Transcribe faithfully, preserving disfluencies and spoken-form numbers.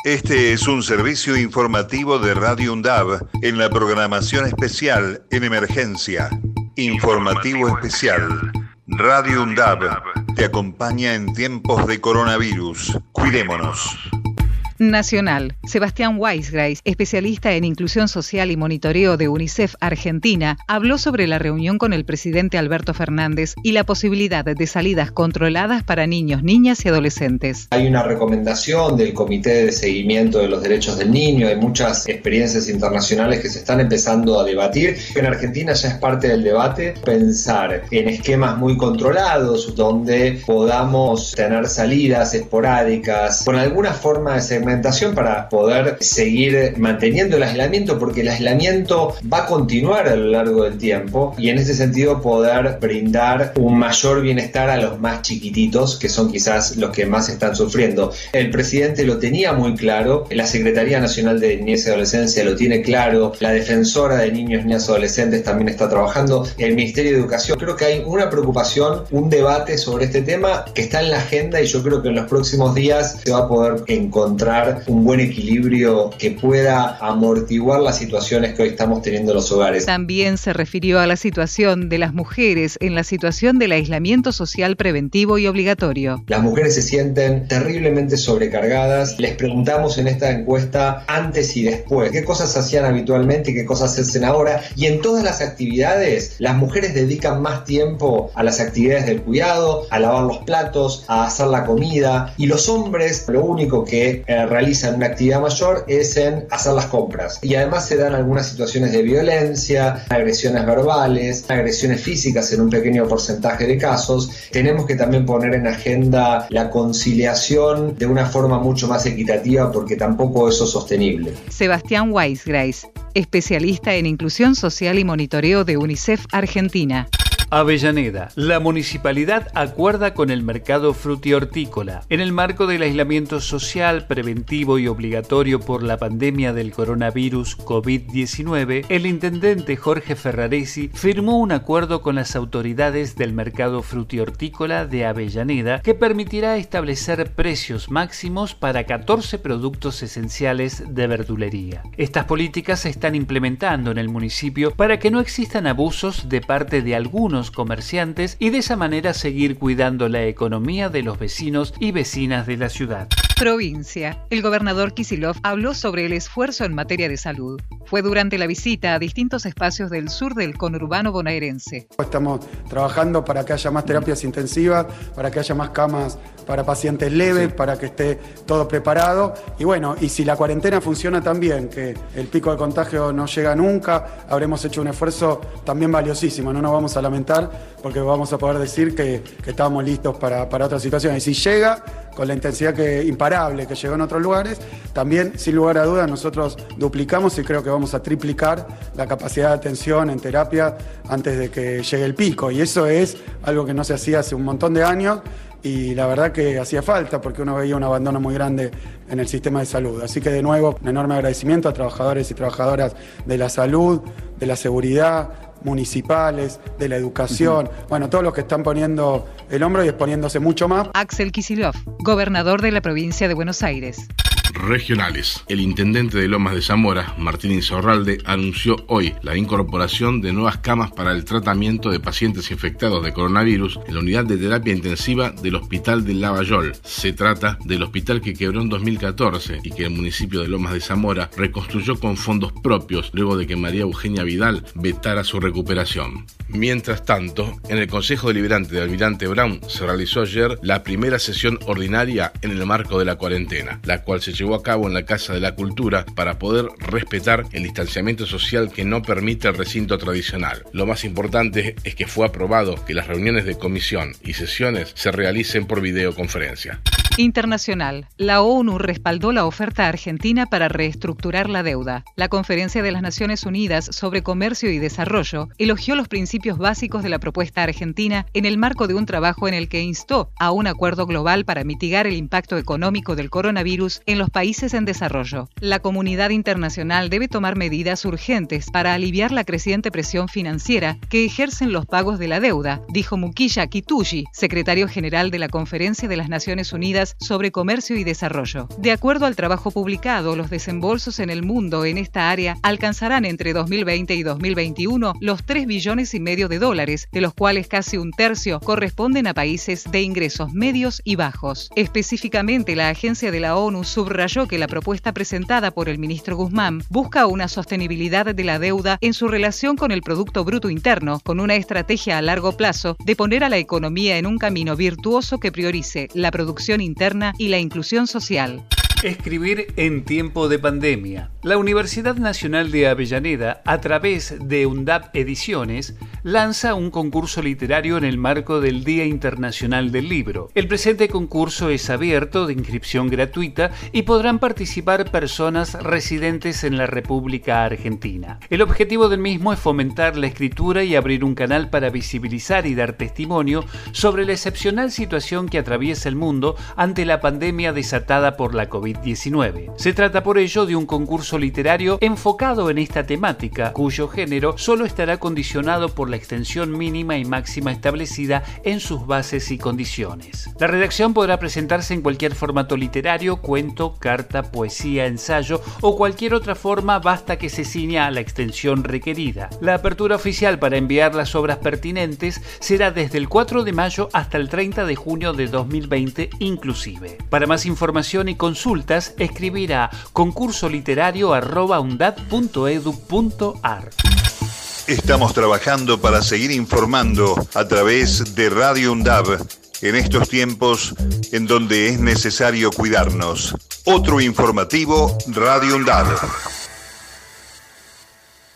Este es un servicio informativo de Radio UNDAB en la programación especial en emergencia. Informativo especial. Radio UNDAB te acompaña en tiempos de coronavirus. Cuidémonos. Nacional. Sebastián Weisgreis, especialista en inclusión social y monitoreo de UNICEF Argentina, habló sobre la reunión con el presidente Alberto Fernández y la posibilidad de salidas controladas para niños, niñas y adolescentes. Hay una recomendación del Comité de Seguimiento de los Derechos del Niño, hay muchas experiencias internacionales que se están empezando a debatir. En Argentina ya es parte del debate pensar en esquemas muy controlados donde podamos tener salidas esporádicas con alguna forma de segmentación para poder seguir manteniendo el aislamiento, porque el aislamiento va a continuar a lo largo del tiempo y en ese sentido poder brindar un mayor bienestar a los más chiquititos, que son quizás los que más están sufriendo. El presidente lo tenía muy claro, la Secretaría Nacional de Niñez y Adolescencia lo tiene claro, la Defensora de Niños, Niñas y Adolescentes también está trabajando, el Ministerio de Educación. Creo que hay una preocupación, un debate sobre este tema que está en la agenda y yo creo que en los próximos días se va a poder encontrar un buen equilibrio que pueda amortiguar las situaciones que hoy estamos teniendo en los hogares. También se refirió a la situación de las mujeres en la situación del aislamiento social preventivo y obligatorio. Las mujeres se sienten terriblemente sobrecargadas. Les preguntamos en esta encuesta antes y después qué cosas hacían habitualmente y qué cosas hacen ahora, y en todas las actividades las mujeres dedican más tiempo a las actividades del cuidado, a lavar los platos, a hacer la comida, y los hombres lo único que eh, realizan una actividad mayor es en hacer las compras. Y además se dan algunas situaciones de violencia, agresiones verbales, agresiones físicas en un pequeño porcentaje de casos. Tenemos que también poner en agenda la conciliación de una forma mucho más equitativa, porque tampoco eso es sostenible. Sebastián Weisgreis, especialista en inclusión social y monitoreo de UNICEF Argentina. Avellaneda. La municipalidad acuerda con el mercado frutihortícola. En el marco del aislamiento social, preventivo y obligatorio por la pandemia del coronavirus COVID diecinueve, el intendente Jorge Ferraresi firmó un acuerdo con las autoridades del mercado frutihortícola de Avellaneda que permitirá establecer precios máximos para catorce productos esenciales de verdulería. Estas políticas se están implementando en el municipio para que no existan abusos de parte de algunos comerciantes y de esa manera seguir cuidando la economía de los vecinos y vecinas de la ciudad. Provincia. El gobernador Kicillof habló sobre el esfuerzo en materia de salud. Fue durante la visita a distintos espacios del sur del conurbano bonaerense. Estamos trabajando para que haya más terapias intensivas, para que haya más camas para pacientes leves, sí, para que esté todo preparado. Y bueno, y si la cuarentena funciona tan bien, que el pico de contagio no llega nunca, habremos hecho un esfuerzo también valiosísimo. No nos vamos a lamentar porque vamos a poder decir que, que estábamos listos para, para otras situaciones. Y si llega con la intensidad que, imparable que llegó en otros lugares, también, sin lugar a dudas, nosotros duplicamos y creo que vamos a triplicar la capacidad de atención en terapia antes de que llegue el pico. Y eso es algo que no se hacía hace un montón de años y la verdad que hacía falta porque uno veía un abandono muy grande en el sistema de salud. Así que de nuevo, un enorme agradecimiento a trabajadores y trabajadoras de la salud, de la seguridad, municipales, de la educación, uh-huh. bueno, todos los que están poniendo el hombro y exponiéndose mucho más. Axel Kicillof, gobernador de la provincia de Buenos Aires. Regionales. El intendente de Lomas de Zamora, Martín Insaurralde, anunció hoy la incorporación de nuevas camas para el tratamiento de pacientes infectados de coronavirus en la unidad de terapia intensiva del Hospital de Lavallol. Se trata del hospital que quebró en dos mil catorce y que el municipio de Lomas de Zamora reconstruyó con fondos propios luego de que María Eugenia Vidal vetara su recuperación. Mientras tanto, en el Consejo Deliberante de Almirante Brown se realizó ayer la primera sesión ordinaria en el marco de la cuarentena, la cual se llevó a cabo en la Casa de la Cultura para poder respetar el distanciamiento social que no permite el recinto tradicional. Lo más importante es que fue aprobado que las reuniones de comisión y sesiones se realicen por videoconferencia. Internacional. La ONU respaldó la oferta argentina para reestructurar la deuda. La Conferencia de las Naciones Unidas sobre Comercio y Desarrollo elogió los principios básicos de la propuesta argentina en el marco de un trabajo en el que instó a un acuerdo global para mitigar el impacto económico del coronavirus en los países en desarrollo. La comunidad internacional debe tomar medidas urgentes para aliviar la creciente presión financiera que ejercen los pagos de la deuda, dijo Mukiya Kituyi, secretario general de la Conferencia de las Naciones Unidas Unidas sobre Comercio y Desarrollo. De acuerdo al trabajo publicado, los desembolsos en el mundo en esta área alcanzarán entre dos mil veinte y dos mil veintiuno los tres billones y medio de dólares, de los cuales casi un tercio corresponden a países de ingresos medios y bajos. Específicamente, la agencia de la ONU subrayó que la propuesta presentada por el ministro Guzmán busca una sostenibilidad de la deuda en su relación con el Producto Bruto Interno, con una estrategia a largo plazo de poner a la economía en un camino virtuoso que priorice la producción interna y la inclusión social. Escribir en tiempo de pandemia. La Universidad Nacional de Avellaneda, a través de UNDAP Ediciones, lanza un concurso literario en el marco del Día Internacional del Libro. El presente concurso es abierto, de inscripción gratuita, y podrán participar personas residentes en la República Argentina. El objetivo del mismo es fomentar la escritura y abrir un canal para visibilizar y dar testimonio sobre la excepcional situación que atraviesa el mundo ante la pandemia desatada por la COVID diecinueve. Se trata por ello de un concurso literario enfocado en esta temática, cuyo género solo estará condicionado por la extensión mínima y máxima establecida en sus bases y condiciones. La redacción podrá presentarse en cualquier formato literario, cuento, carta, poesía, ensayo o cualquier otra forma, basta que se ciña a la extensión requerida. La apertura oficial para enviar las obras pertinentes será desde el cuatro de mayo hasta el treinta de junio de dos mil veinte inclusive. Para más información y consultas, escribir a concurso literario arroba undad punto edu punto ar. Estamos trabajando para seguir informando a través de Radio UNDAB en estos tiempos en donde es necesario cuidarnos. Otro informativo, Radio UNDAB.